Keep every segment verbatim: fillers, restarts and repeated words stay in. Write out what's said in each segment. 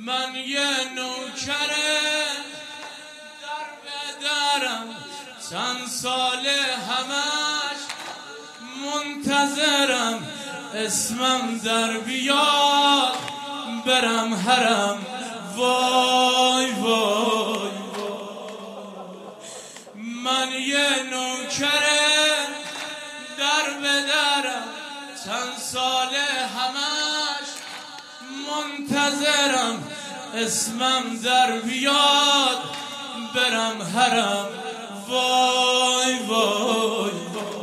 من یه نوکره در بدرم چند ساله همش منتظرم اسمم در بیاد برم حرم. وای وای من یه نوکره در بدرم چند ساله همش منتظرم اسمم در بیاد برم حرم. وای وای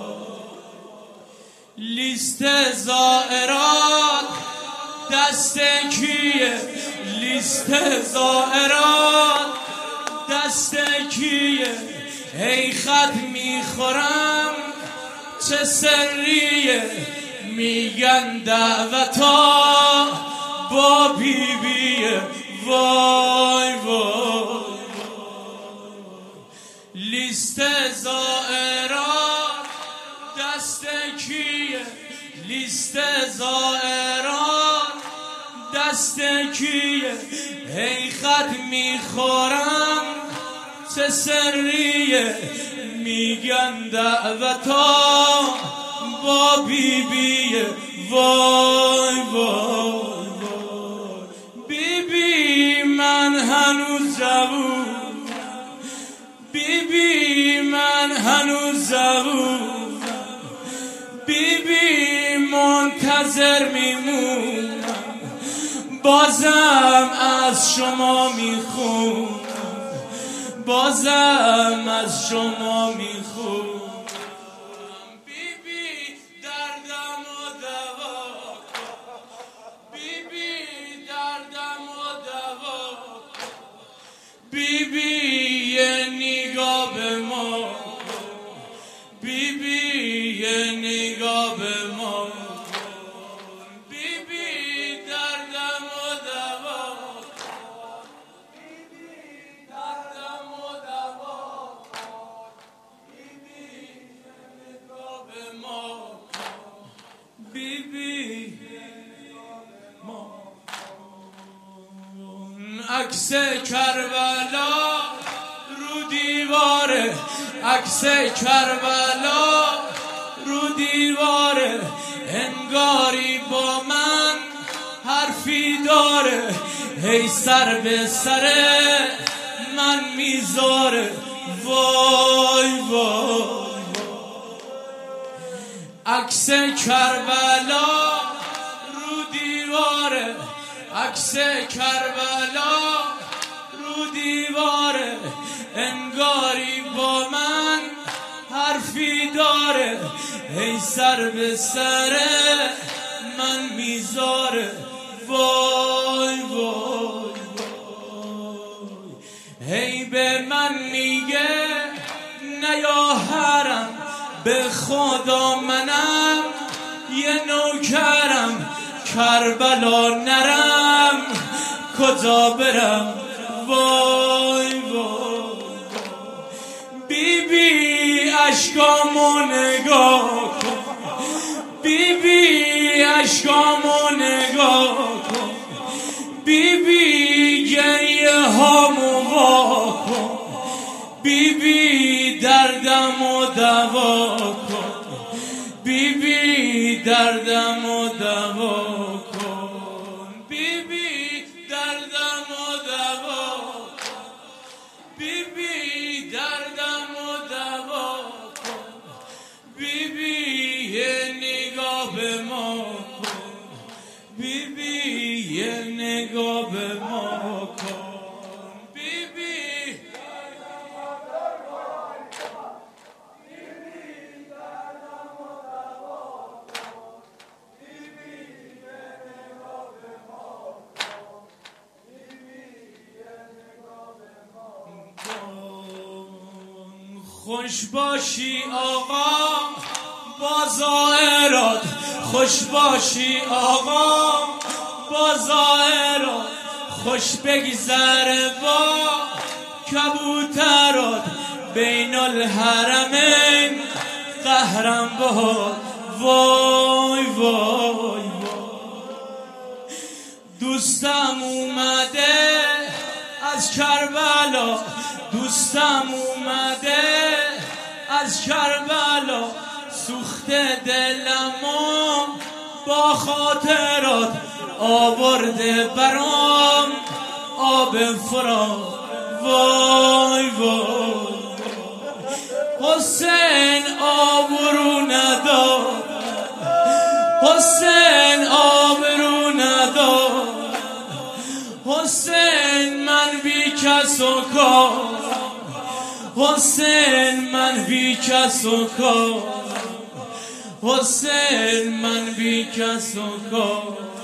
لیست زائرات دست کیه؟ لیست زائرات دست کیه؟ ای خط میخورم چه سریه؟ میگن دعوتا با بی بیه. وای وای لیست زائرات دست کیه؟ لیست زائرات دست کیه؟ ای خط میخورم چه سریه؟ میگن دعوتا با بی بیه. وای وای بی بی من هنوز جوون، بی بی من هنوز جوون، بی بی منتظر میمونم بازم از شما میخونم، بازم از شما میخونم. بی بی دردم و دوا کن، بی بی دردم و دوا کن، بی بی یه نگاه به ما کن، بی بی یه نگاه به ما کن. بی بی دردم و دوا کن، بی بی دردم و دوا کن، بی بی یه نگاه به ما کن، بی بی ما کن. عکس کربلا رو دیواره، عکس کربلا رو دیواره، انگاری با من حرفی داره، هی سر به سر من میذاره. وای وای عکس کربلا رو دیواره، عکس کربلا رو دیواره، انگاری با من حرفی داره، هی سر به سر من میذاره. وای وای هی به من میگه نیا حرم، به خدا منم یه نوکرم، کربلا نرم کجا برم. وای وای بی بی اشکامو نگاه کن، بی بی اشکامو نگاه کن، بی بی گریه هامو وا کن، بی بی دردمو دوا کن، بی بی دردمو دوا کن، بی بی دردمو دوا کن، بی بی دردمو دوا کن، بی بی یه نگاه به ما کن، بی بی یه نگاه به ما کن، بی بی خوش باشی آقا با زائرات، خوش باشی آقا با زائرات، خوش بگذره با کبوترات، بین الحرمین قهرم بهات. وای وای وای دوستم اومده از کربلا، دوستم اومده از کربلا، سوخته دلمو با خاطرات، آورده برام آب فرات. وای وای حسین آبرو ندار، حسین آبرو ندار، حسین من بی کس و کار، حسین من بی کس و کار، حسین من بی کس و کار.